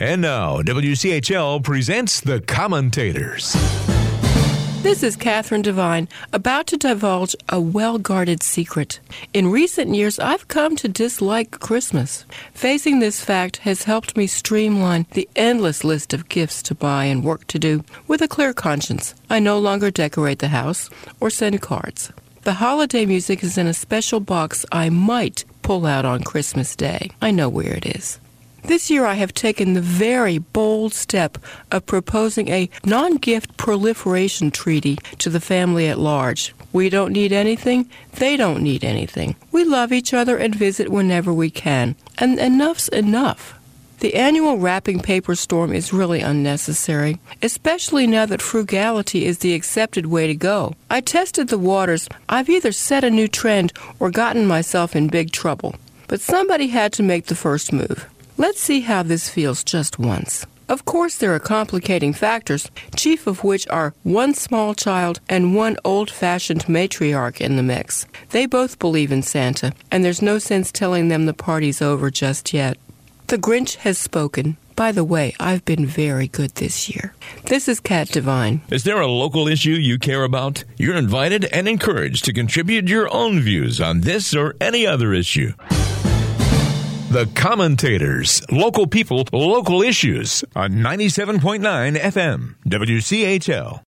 And now, WCHL presents The Commentators. This is Catherine Devine, about to divulge a well-guarded secret. In recent years, I've come to dislike Christmas. Facing this fact has helped me streamline the endless list of gifts to buy and work to do. With a clear conscience, I no longer decorate the house or send cards. The holiday music is in a special box I might pull out on Christmas Day. I know where it is. This year I have taken the very bold step of proposing a non-gift proliferation treaty to the family at large. We don't need anything, they don't need anything. We love each other and visit whenever we can. And enough's enough. The annual wrapping paper storm is really unnecessary, especially now that frugality is the accepted way to go. I tested the waters. I've either set a new trend or gotten myself in big trouble. But somebody had to make the first move. Let's see how this feels just once. Of course, there are complicating factors, chief of which are one small child and one old-fashioned matriarch in the mix. They both believe in Santa, and there's no sense telling them the party's over just yet. The Grinch has spoken. By the way, I've been very good this year. This is Cat Devine. Is there a local issue you care about? You're invited and encouraged to contribute your own views on this or any other issue. The Commentators, local people, local issues on 97.9 FM, WCHL.